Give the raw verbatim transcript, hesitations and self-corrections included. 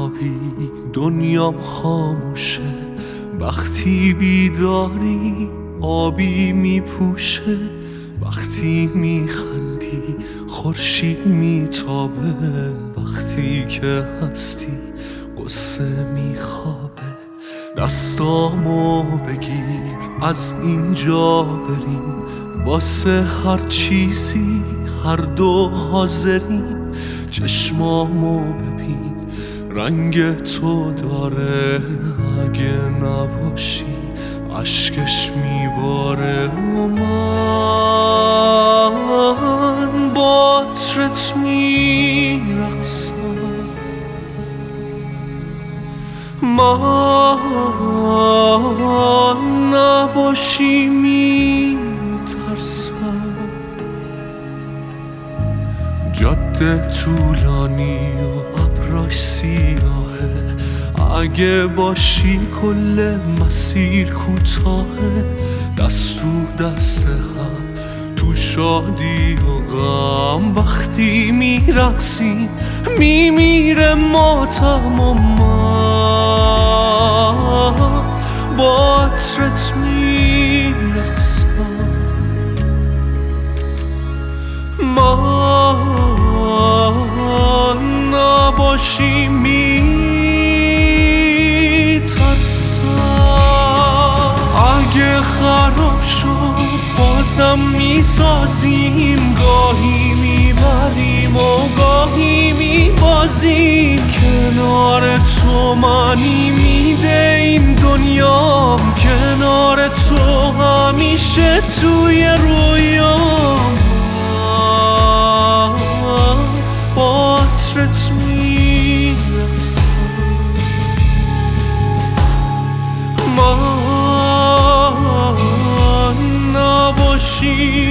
خوابی دنیام خاموشه، وقتی بیداری آبی میپوشه، وقتی میخندی خورشید میتابه، وقتی که هستی قصه میخوابه. دستامو بگیر از اینجا بریم، واسه هر چیزی هر دو حاضریم. چشمامو ببین رنگ تو داره، اگه نباشی عشقش میباره. و من با عطرت میرقصم، من نباشی میترسم. جاده طولانی و ابراش سیاهه، اگه باشی کل مسیر کوتاهه. دست تو دست هم تو شادی و غم، وقتی میرقصیم میمیره ماتم. و من با عطرت میرقصم، من نباشی میترسم. اگه خراب شد بازم میسازیم، گاهی میبریم و گاهی میبازیم. کنار تو معنی میده این دنیام، کنار تو همیشه توی رویام. با عطرت میرقصم، من نباشی